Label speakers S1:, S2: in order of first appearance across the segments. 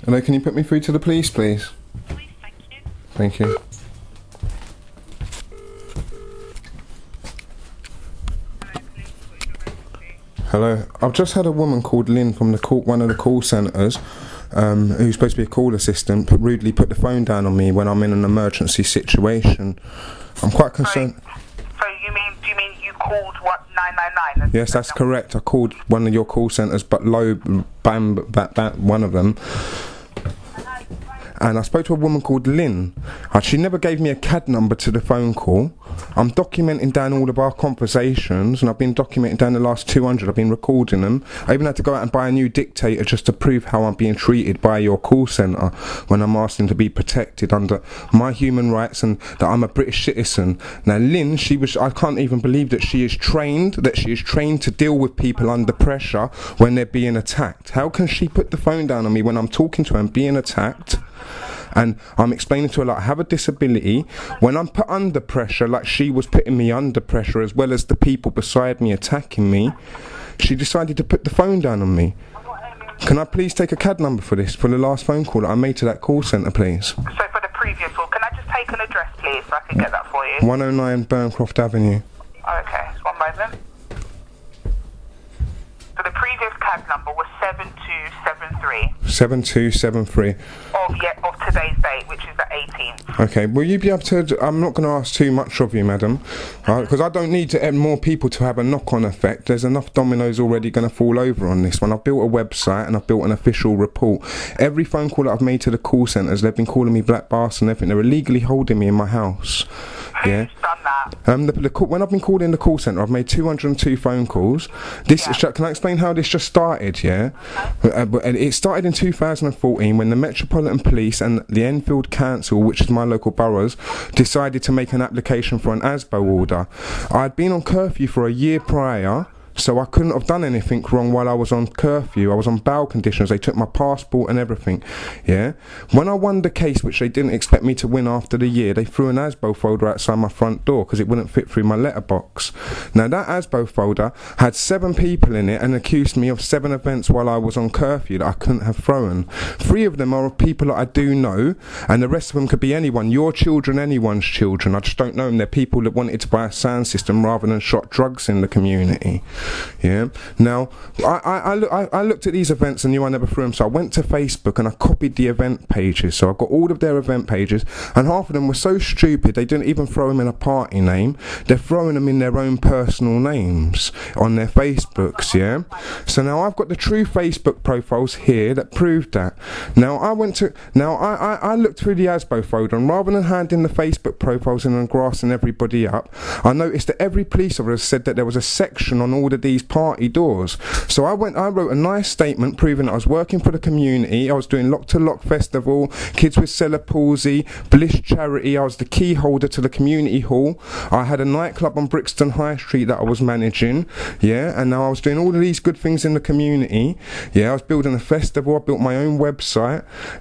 S1: Hello, can you put me through to the police, please?
S2: Please, thank you.
S1: Thank you. Hello, I've just had a woman called Lynn from the one of the call centres, who's supposed to be a call assistant, rudely put the phone down on me when I'm in an emergency situation. I'm quite concerned.
S2: So do you mean you called what 999?
S1: Yes, that's correct. I called one of your call centres, but one of them. And I spoke to a woman called Lynn. She never gave me a CAD number to the phone call. I'm documenting down all of our conversations, and I've been documenting down the last 200. I've been recording them. I even had to go out and buy a new dictator just to prove how I'm being treated by your call centre when I'm asking to be protected under my human rights and that I'm a British citizen. Now, Lynn, I can't even believe that she is trained to deal with people under pressure when they're being attacked. How can she put the phone down on me when I'm talking to her and being attacked? And I'm explaining to her, like, I have a disability. When I'm put under pressure, like she was putting me under pressure, as well as the people beside me attacking me, she decided to put the phone down on me. Can I please take a CAD number for this, for the last phone call that I made to that call centre, please?
S2: So for the previous one, can I just take an address, please, so I can get that for you?
S1: 109 Burncroft Avenue.
S2: Okay, just one moment. So the previous CAD number was 7273.
S1: 7273.
S2: Of today's date, which is the 18th.
S1: Okay, will you be able to... I'm not going to ask too much of you, madam, because I don't need to add more people to have a knock-on effect. There's enough dominoes already going to fall over on this one. I've built a website and I've built an official report. Every phone call that I've made to the call centres, they've been calling me black bastard and everything. They're illegally holding me in my house. Yeah.
S2: Who's done that?
S1: When I've been called in the call centre, I've made 202 phone calls. Can I explain how this just started, yeah? It started in 2014 when the Metropolitan Police and the Enfield Council, which is my local boroughs, decided to make an application for an ASBO order. I'd been on curfew for a year prior, so I couldn't have done anything wrong while I was on curfew. I was on bail conditions. They took my passport and everything, yeah? When I won the case, which they didn't expect me to win after the year, they threw an ASBO folder outside my front door because it wouldn't fit through my letterbox. Now, that ASBO folder had 7 people in it and accused me of 7 events while I was on curfew that I couldn't have thrown. 3 of them are people that I do know, and the rest of them could be anyone, your children, anyone's children. I just don't know them. They're people that wanted to buy a sound system rather than shot drugs in the community. Yeah. Now, I looked at these events and knew I never threw them, so I went to Facebook and I copied the event pages. So I got all of their event pages, and half of them were so stupid they didn't even throw them in a party name. They're throwing them in their own personal names on their Facebooks. Yeah. So now I've got the true Facebook profiles here that prove that. Now I looked through the ASBO folder, and rather than handing the Facebook profiles in and grassing everybody up, I noticed that every police officer said that there was a section on all of these party doors. So I wrote a nice statement proving that I was working for the community. I was doing Lock to Lock Festival, Kids with Cerebral Palsy, Bliss Charity. I was the key holder to the community hall. I had a nightclub on Brixton High Street that I was managing, yeah, and now I was doing all of these good things in the community. Yeah, I was building a festival. I built my own website.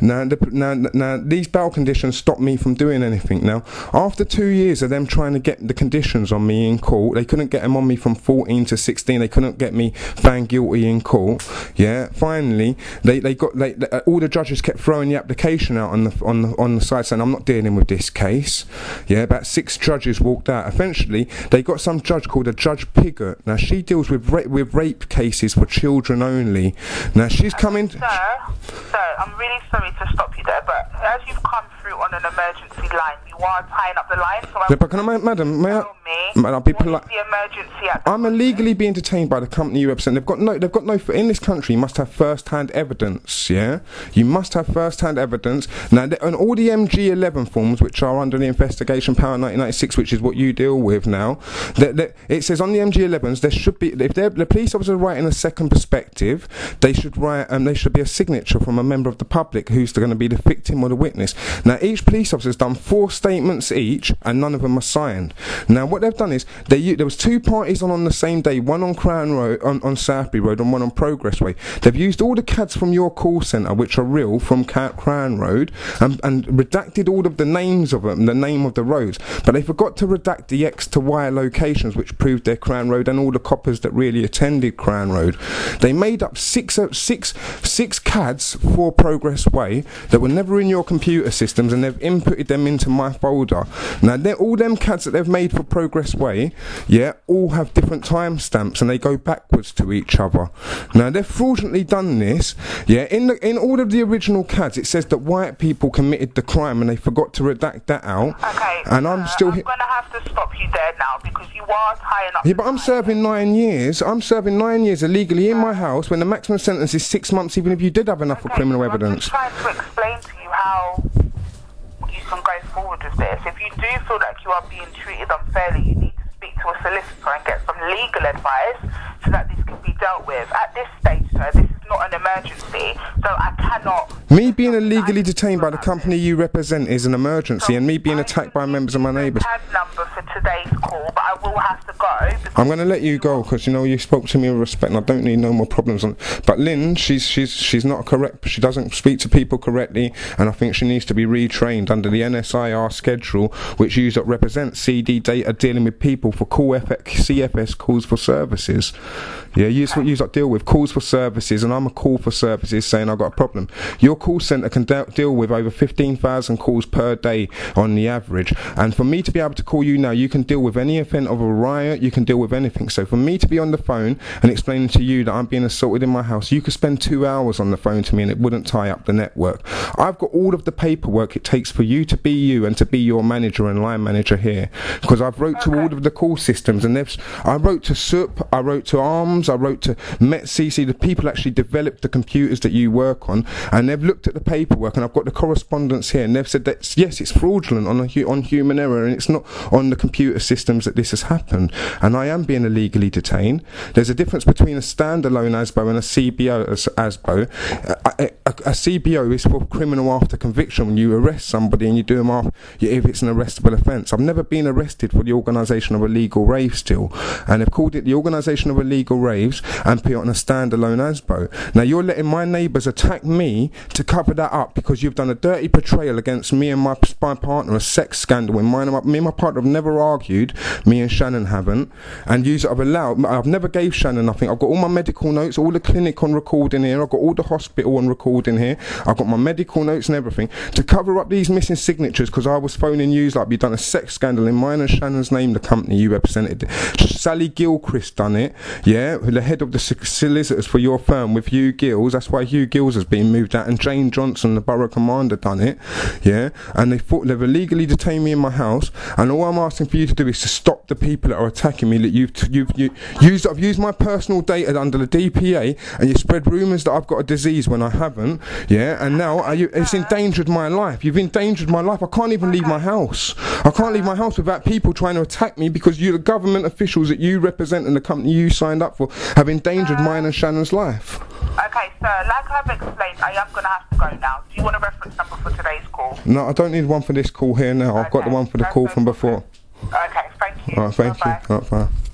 S1: Now these bail conditions stopped me from doing anything. Now, after 2 years of them trying to get the conditions on me in court, they couldn't get them on me from 14 to 16. They couldn't get me found guilty in court. Yeah, finally all the judges kept throwing the application out on the side saying I'm not dealing with this case. Yeah, about 6 judges walked out. Eventually they got some judge called a Judge Piggott. Now she deals with rape cases for children only. Now she's coming.
S2: Sir, I'm really sorry to stop you there, but as you've come through on an emergency line, you are tying up the line. So
S1: but can I, madam, may I'll be polite.
S2: The emergency at the
S1: I'm illegally being detained by the company you represent. They've got no. In this country, you must have first-hand evidence. Yeah, you must have first-hand evidence. Now, on all the MG11 forms, which are under the Investigation Power 1996, which is what you deal with now, it says on the MG11s there should be, if the police officer writing a second perspective, they should write, there should be a signature from a member of the public who's going to be the victim or the witness. Now, each police officer has done 4 statements each, and none of them are signed. Now, what they've done is there was 2 parties on the same day. One one on Crown Road, on Southbury Road, and one on Progress Way. They've used all the CADs from your call centre, which are real, from Crown Road, and redacted all of the names of them, the name of the roads, but they forgot to redact the X to Y locations, which proved their Crown Road and all the coppers that really attended Crown Road. They made up six CADs for Progress Way that were never in your computer systems, and they've inputted them into my folder. Now, all them CADs that they've made for Progress Way, yeah, all have different timestamps, and they go backwards to each other. Now, they've fraudulently done this, yeah. In all of the original CADs, it says that white people committed the crime, and they forgot to redact that out.
S2: Okay.
S1: And I'm still.
S2: I'm going to have to stop you there now because you are tying up.
S1: Yeah, but I'm serving 9 years. I'm serving 9 years illegally in my house when the maximum sentence is 6 months, even if you did have enough for criminal evidence.
S2: I'm just trying to explain to you how you can go forward with this. If you do feel like you are being treated unfairly, you need to speak to a solicitor and get some legal advice so that this can be dealt with. At this stage, sir, this is not an emergency, so I cannot...
S1: Me being illegally detained by the company you represent is an emergency, and me being attacked by members of my neighbours...
S2: I have number for today's call, but I will have to go.
S1: I'm going to let you go because, you know, you spoke to me with respect and I don't need no more problems. But Lynn, she's not correct. She doesn't speak to people correctly, and I think she needs to be retrained under the NSIR schedule, which you represent CD data dealing with people for CFS calls for services. Yeah, you deal with calls for services, and I'm a call for services saying I've got a problem. Your call centre can deal with over 15,000 calls per day on the average, and for me to be able to call you now, you can deal with any event of a riot, you can deal with anything. So for me to be on the phone and explaining to you that I'm being assaulted in my house, you could spend 2 hours on the phone to me and it wouldn't tie up the network. I've got all of the paperwork it takes for you to be you and to be your manager and line manager here, because I've wrote to all of the call systems, and I wrote to SUP, I wrote to ARMS, I wrote to MetCC, the people actually developed the computers that you work on, and they've looked at the paperwork, and I've got the correspondence here, and they've said that yes, it's fraudulent on human error, and it's not on the computer systems that this has happened, and I am being illegally detained. There's a difference between a standalone ASBO and a CBO ASBO. A CBO is for criminal after conviction, when you arrest somebody and you do them off if it's an arrestable offence. I've never been arrested for the organisation of illegal raves still, and they've called it the organisation of illegal raves and put it on a standalone ASBO. Now you're letting my neighbours attack me to cover that up because you've done a dirty portrayal against me and my partner, a sex scandal. When me and my partner have never argued, me and Shannon haven't, and I've never gave Shannon nothing. I've got all my medical notes, all the clinic on record in here, I've got all the hospital on record in here, I've got my medical notes and everything to cover up these missing signatures, because I was phoning you like you've done a sex scandal in mine and Shannon's name, the company you represented. Sally Gilchrist done it, yeah, the head of the solicitors for your firm with Hugh Gills. That's why Hugh Gills has been moved out, and Jane Johnson, the borough commander, done it, yeah, and they've illegally detained me in my house, and all I'm asking for you to do is to stop the people that are attacking me, that I've used my personal data under the DPA, and you spread rumours that I've got a disease when I haven't, yeah, and now it's endangered my life. You've endangered my life. I can't even leave my house. I can't leave my house without people trying to attack me, because the government officials that you represent and the company you signed up for have endangered mine and Shannon's life.
S2: Okay, sir, like I've explained, I am going to have to go now. Do you want a reference number for today's call?
S1: No, I don't need one for this call here now. I've got the one for the call from before.
S2: Okay, thank you.
S1: Alright, thank you. Alright, bye.